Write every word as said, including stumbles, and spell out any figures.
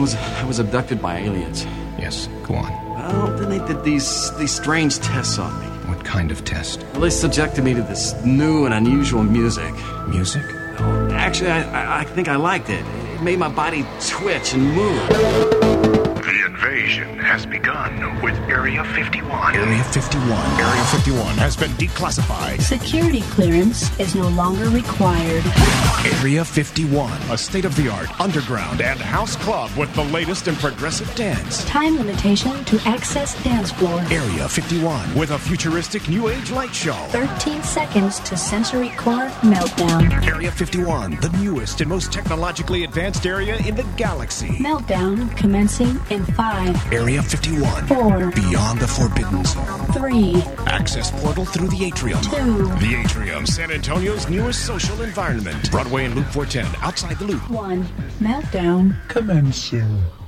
was I was abducted by aliens. Yes, go on. Well, then they did these these strange tests on me. What kind of test? Well, they subjected me to this new and unusual music. Music? Well, actually, I, I, I think I liked it. It made my body twitch and move. The invasion has begun with Area fifty-one. Area fifty-one. Area fifty-one has been declassified. Security clearance is no longer required. Area fifty-one. A state-of-the-art underground and house club with the latest in progressive dance. Time limitation to access dance floor. Area fifty-one with a futuristic new age light show. thirteen seconds to sensory core meltdown. Area fifty-one, the newest and most technologically advanced area in the galaxy. Meltdown commencing in five. Area fifty-one. Four. Beyond the Forbidden Zone. Three. Access portal through the Atrium. Two. The Atrium, San Antonio's newest social environment. Broadway and Loop four ten, outside the loop. One. Meltdown commencing.